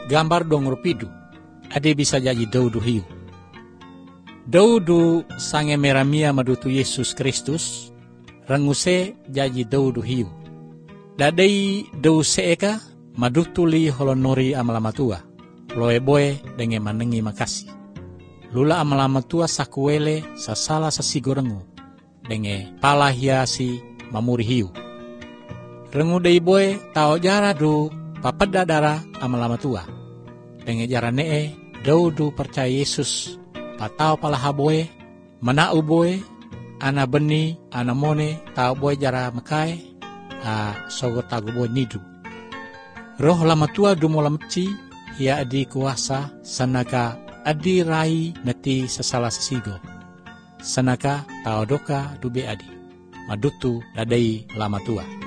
gambar dong rupidu, ade bisa jadi daudu hiu. Daudu sange meramia madutu Yesus Kristus, ranguse jadi daudu hiu. Dadai dau seeka madutuli holonori amalamatua, loe boe denge manengi makasih. Lula amalamatua sakuele sasala sasigorengu, denge pala hiasi mamuri hiu. Rengu dei boe tao jara du papada dara amalamatua, denge jara nee daudu percaya Yesus, patao palaha boe, manau boe, ana beni, ana mone, tao boe jara makai, sogo tagu boe nidu. Roh lamatua du molamci, ia adi kuasa, sanaka adi rai nati sasala sasigo. Sanaka tao doka dube adi, madutu dadai lamatua.